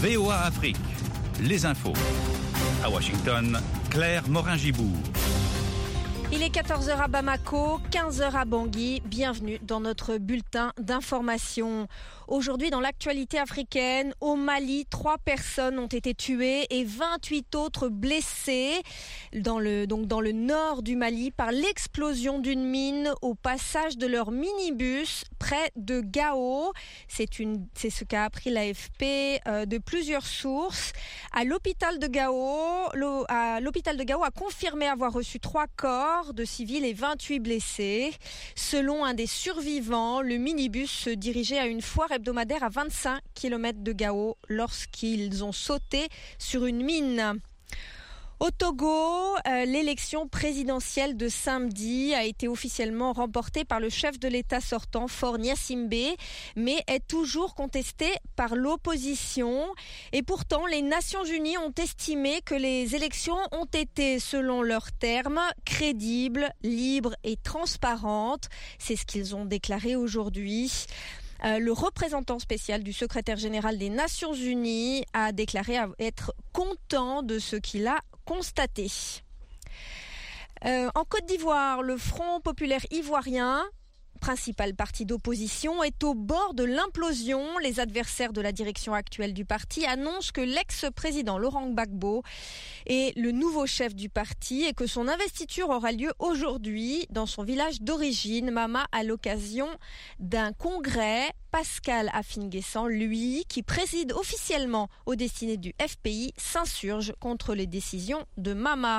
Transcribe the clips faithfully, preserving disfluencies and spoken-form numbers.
V O A Afrique, les infos. À Washington, Claire Morin-Gibourg. Il est quatorze heures à Bamako, quinze heures à Bangui. Bienvenue dans notre bulletin d'information. Aujourd'hui, dans l'actualité africaine, au Mali, trois personnes ont été tuées et vingt-huit autres blessées dans le, donc dans le nord du Mali par l'explosion d'une mine au passage de leur minibus près de Gao. C'est, une, c'est ce qu'a appris l'A F P euh, de plusieurs sources. À l'hôpital de Gao, l'o, à l'hôpital de Gao a confirmé avoir reçu trois corps de civils et vingt-huit blessés. Selon un des survivants, le minibus se dirigeait à une foire hebdomadaire à vingt-cinq kilomètres de Gao lorsqu'ils ont sauté sur une mine. Au Togo, euh, l'élection présidentielle de samedi a été officiellement remportée par le chef de l'État sortant, Faure Gnassingbé, mais est toujours contestée par l'opposition. Et pourtant, les Nations Unies ont estimé que les élections ont été, selon leurs termes, crédibles, libres et transparentes. C'est ce qu'ils ont déclaré aujourd'hui. Euh, le représentant spécial du secrétaire général des Nations Unies a déclaré être content de ce qu'il a constaté. Euh, en Côte d'Ivoire, le Front populaire ivoirien, principal parti d'opposition, est au bord de l'implosion. Les adversaires de la direction actuelle du parti annoncent que l'ex-président Laurent Gbagbo est le nouveau chef du parti et que son investiture aura lieu aujourd'hui dans son village d'origine, Mama, à l'occasion d'un congrès. Pascal Affinguessan, lui, qui préside officiellement aux destinées du F P I, s'insurge contre les décisions de Mama.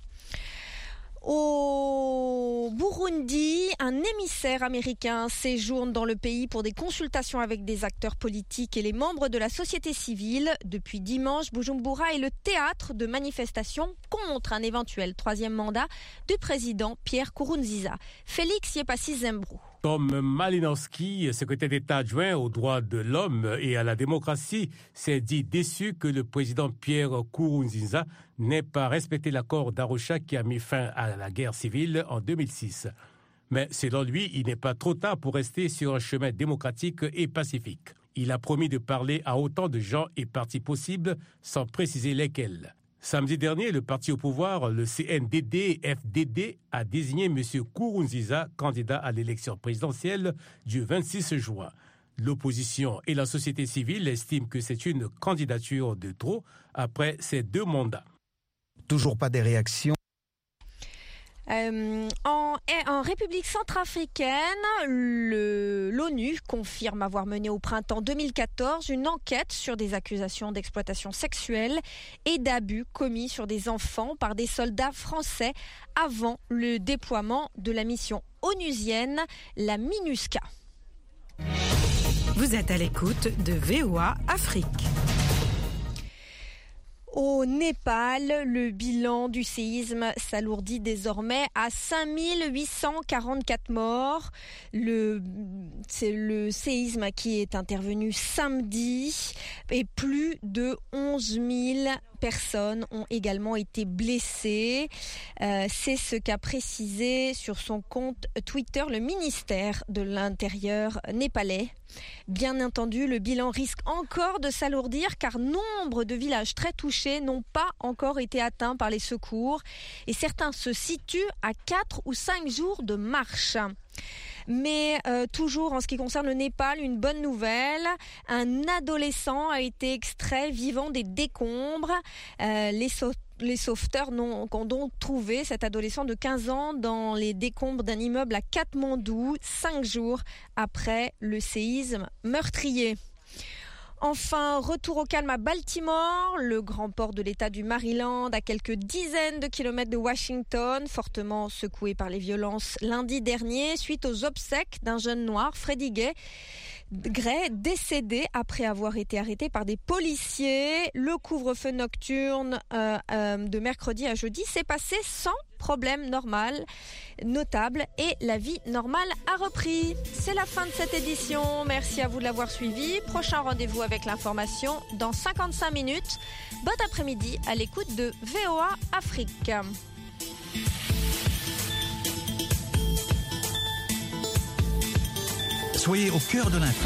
Au Burundi, un émissaire américain séjourne dans le pays pour des consultations avec des acteurs politiques et les membres de la société civile. Depuis dimanche, Bujumbura est le théâtre de manifestations contre un éventuel troisième mandat du président Pierre Nkurunziza. Félix Yepassi Zembrou. Tom Malinowski, secrétaire d'État adjoint aux droits de l'homme et à la démocratie, s'est dit déçu que le président Pierre Nkurunziza n'ait pas respecté l'accord d'Arusha qui a mis fin à la guerre civile en deux mille six. Mais selon lui, il n'est pas trop tard pour rester sur un chemin démocratique et pacifique. Il a promis de parler à autant de gens et partis possibles, sans préciser lesquels. Samedi dernier, le parti au pouvoir, le C N D D F D D, a désigné M. Nkurunziza candidat à l'élection présidentielle du vingt-six juin. L'opposition et la société civile estiment que c'est une candidature de trop après ces deux mandats. Toujours pas des réactions. Euh, en, en République centrafricaine, le, l'ONU confirme avoir mené au printemps deux mille quatorze une enquête sur des accusations d'exploitation sexuelle et d'abus commis sur des enfants par des soldats français avant le déploiement de la mission onusienne, la MINUSCA. Vous êtes à l'écoute de V O A Afrique. Au Népal, le bilan du séisme s'alourdit désormais à cinq mille huit cent quarante-quatre morts. Le, c'est le séisme qui est intervenu samedi et plus de onze mille personnes ont également été blessées. Euh, c'est ce qu'a précisé sur son compte Twitter le ministère de l'Intérieur népalais. Bien entendu, le bilan risque encore de s'alourdir car nombre de villages très touchés n'ont pas encore été atteints par les secours et certains se situent à quatre ou cinq jours de marche. Mais euh, toujours en ce qui concerne le Népal, une bonne nouvelle. Un adolescent a été extrait vivant des décombres. Euh, les sau- Les sauveteurs n'ont, ont donc trouvé cet adolescent de quinze ans dans les décombres d'un immeuble à Katmandou, cinq jours après le séisme meurtrier. Enfin, retour au calme à Baltimore, le grand port de l'État du Maryland, à quelques dizaines de kilomètres de Washington, fortement secoué par les violences lundi dernier, suite aux obsèques d'un jeune noir, Freddie Gray, Gray, décédé après avoir été arrêté par des policiers. Le couvre-feu nocturne euh, euh, de mercredi à jeudi s'est passé sans problème normal, notable, et la vie normale a repris. C'est la fin de cette édition. Merci à vous de l'avoir suivi. Prochain rendez-vous avec l'information dans cinquante-cinq minutes. Bon après-midi à l'écoute de V O A Afrique. Soyez au cœur de l'info.